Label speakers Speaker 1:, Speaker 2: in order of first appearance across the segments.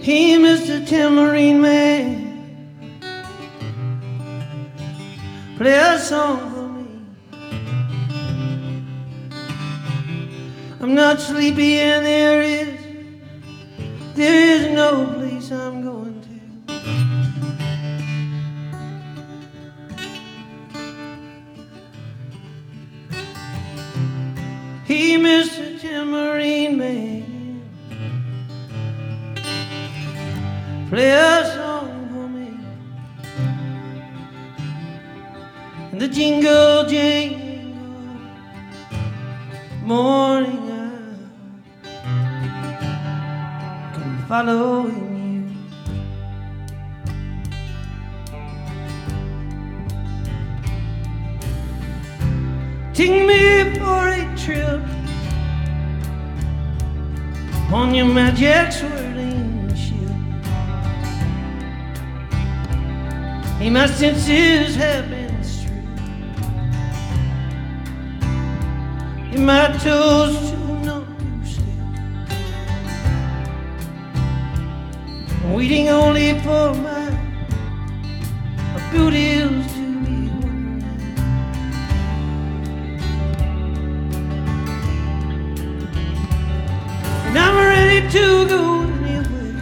Speaker 1: Hey, Mr. Tambourine Man, play a song for me. I'm not sleepy and there is no place I'm going to. Hey, Mr. Tambourine Man, play a song for me. And the jingle jangle morning hour come following you. Take me for a trip on your magic swirling ship. Hey, my senses have been stripped, and my toes too numb to step, waiting only for my boot heels to be worn. And I'm ready to go anywhere,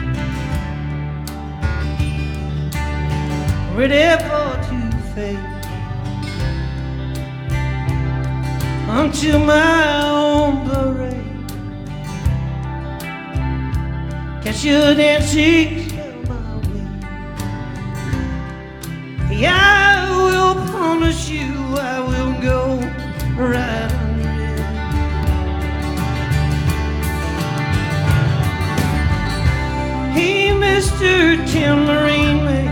Speaker 1: ready for to fade unto my own parade. Catch your dancing down my way. Hey, I will promise you I will go right under it. Hey, Mr. Tambourine Man,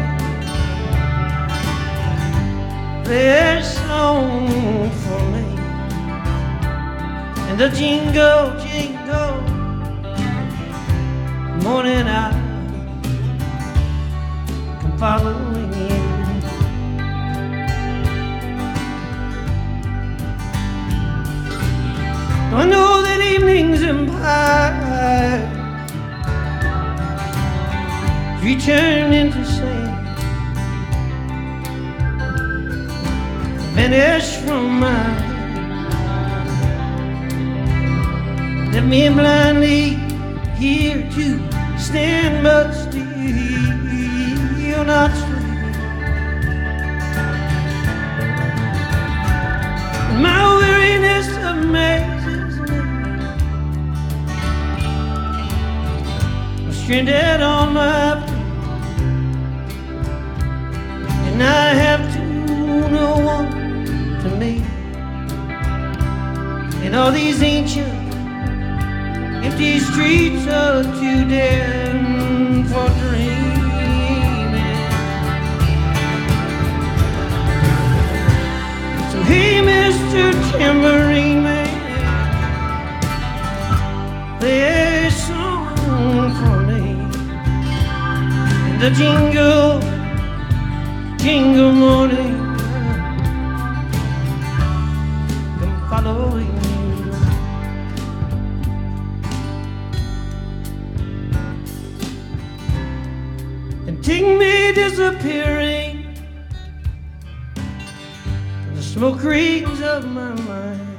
Speaker 1: play a song for me. And the jingle, jingle morning hour come following you. I know that evening's empire return into sand, vanish from my head. Let me blindly here to stand, but still not sleeping. My weariness amazes me. I'm stranded on my feet, and I have no one to meet in all these ancient empty streets are too dim for dreaming. So hey, Mr. Tambourine Man, play a song for me. And the jingle, jingle morning come following you. Take me disappearing in the smoke rings of my mind,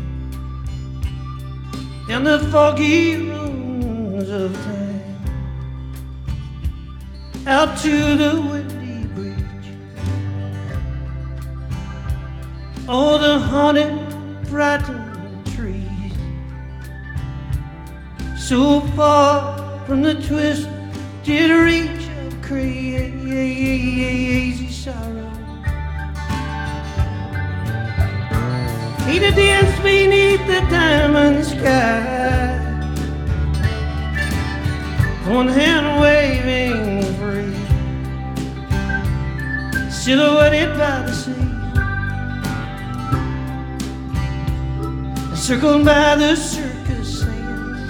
Speaker 1: down the foggy rooms of time, out to the windy bridge. All the haunted, frightened trees, so far from the twisted reach crazy sorrow. He to dance beneath the diamond sky, one hand waving free, silhouetted by the sea, circled by the circus sands,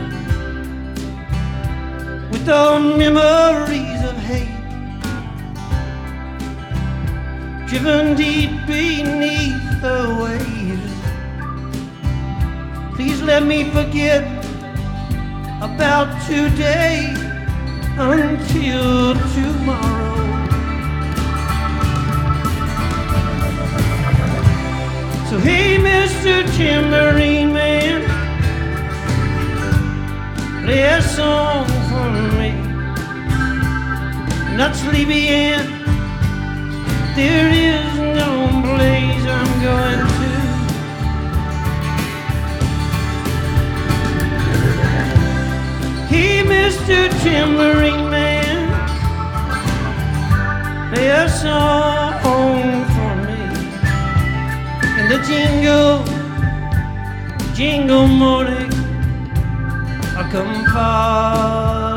Speaker 1: with all memories of hate driven deep beneath the waves. Please let me forget about today until tomorrow. So hey, Mr. Tambourine Man, play a song for me. Not sleepy yet, there is no place I'm going to. Hey, Mr. Tambourine Man, play a song for me. And the jingle morning, I come far.